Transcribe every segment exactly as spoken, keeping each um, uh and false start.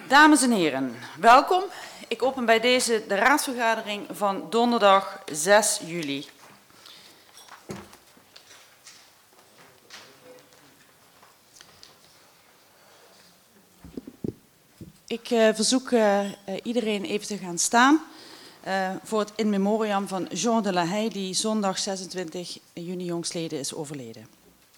Dames en heren, welkom. Ik open bij deze de raadsvergadering van donderdag zes juli. Ik uh, verzoek uh, uh, iedereen even te gaan staan uh, voor het in memoriam van Jean de La Haye, die zondag zesentwintig juni jongstleden is overleden.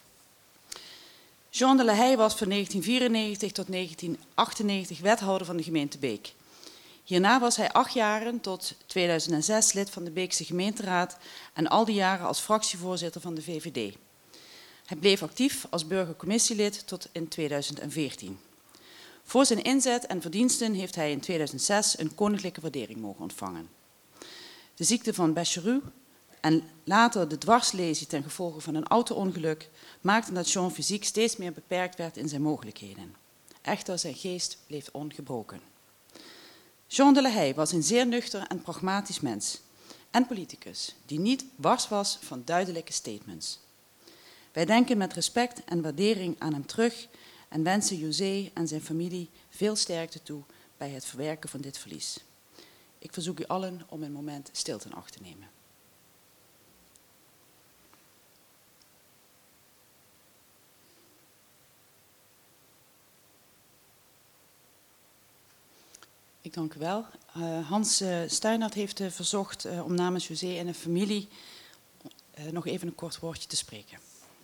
Jean de La Haye was van negentien vierennegentig tot negentien achtennegentig wethouder van de gemeente Beek. Hierna was hij acht jaren tot tweeduizend zes lid van de Beekse gemeenteraad en al die jaren als fractievoorzitter van de V V D. Hij bleef actief als burgercommissielid tot in tweeduizend veertien. Voor zijn inzet en verdiensten heeft hij in tweeduizend zes een koninklijke waardering mogen ontvangen. De ziekte van Becheroux en later de dwarslesie ten gevolge van een auto-ongeluk maakten dat Jean fysiek steeds meer beperkt werd in zijn mogelijkheden. Echter, zijn geest bleef ongebroken. Jean de La Haye was een zeer nuchter en pragmatisch mens en politicus die niet wars was van duidelijke statements. Wij denken met respect en waardering aan hem terug en wensen José en zijn familie veel sterkte toe bij het verwerken van dit verlies. Ik verzoek u allen om een moment stilte in acht te nemen. Ik dank u wel. Uh, Hans uh, Steinert heeft uh, verzocht uh, om namens José en de familie uh, nog even een kort woordje te spreken.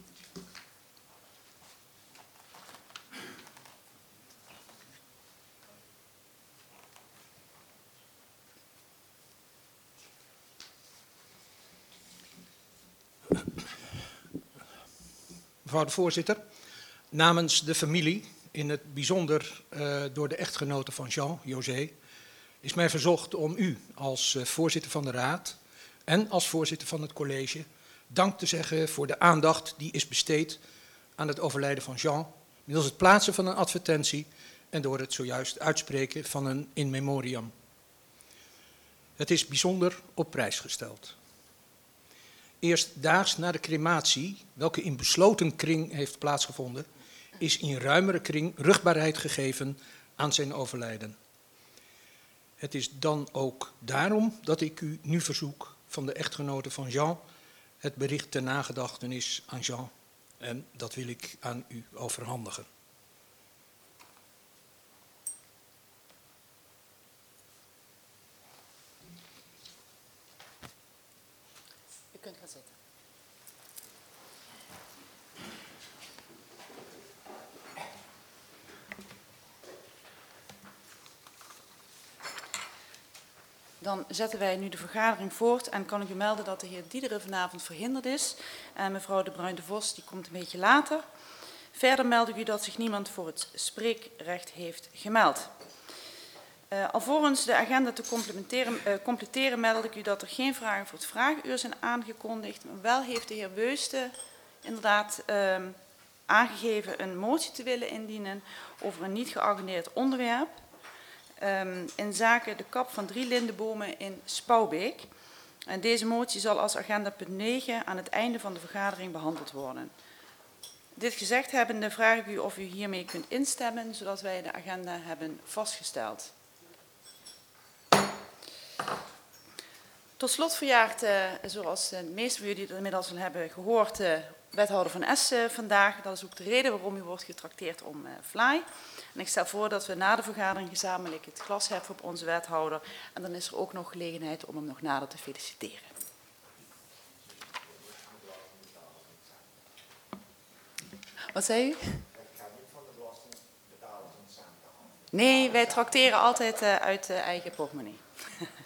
Mevrouw de voorzitter, namens de familie, in het bijzonder uh, door de echtgenote van Jean, José, is mij verzocht om u als uh, voorzitter van de raad en als voorzitter van het college dank te zeggen voor de aandacht die is besteed aan het overlijden van Jean, middels het plaatsen van een advertentie en door het zojuist uitspreken van een in memoriam. Het is bijzonder op prijs gesteld. Eerst daags na de crematie, welke in besloten kring heeft plaatsgevonden, is in ruimere kring rugbaarheid gegeven aan zijn overlijden. Het is dan ook daarom dat ik u nu verzoek van de echtgenote van Jean het bericht ter nagedachtenis aan Jean. En dat wil ik aan u overhandigen. U kunt gaan zitten. Dan zetten wij nu de vergadering voort en kan ik u melden dat de heer Diederen vanavond verhinderd is. En mevrouw de Bruin de Vos die komt een beetje later. Verder meld ik u dat zich niemand voor het spreekrecht heeft gemeld. Uh, alvorens de agenda te complementeren, uh, completeren meld ik u dat er geen vragen voor het vragenuur zijn aangekondigd. Maar wel heeft de heer Weuste inderdaad uh, aangegeven een motie te willen indienen over een niet geagendeerd onderwerp. Um, in zaken de kap van drie lindenbomen in Spouwbeek. En deze motie zal als agenda punt negen aan het einde van de vergadering behandeld worden. Dit gezegd hebbende vraag ik u of u hiermee kunt instemmen, zodat wij de agenda hebben vastgesteld. Tot slot verjaart, uh, zoals de meeste van jullie het inmiddels al hebben gehoord, uh, wethouder Van Es uh, vandaag. Dat is ook de reden waarom u wordt getrakteerd om uh, Fly. En ik stel voor dat we na de vergadering gezamenlijk het glas heffen op onze wethouder. En dan is er ook nog gelegenheid om hem nog nader te feliciteren. Wat zei u? Ik ga niet van de belasting betalen om samen te halen. Nee, wij trakteren altijd uh, uit uh, eigen portemonnee.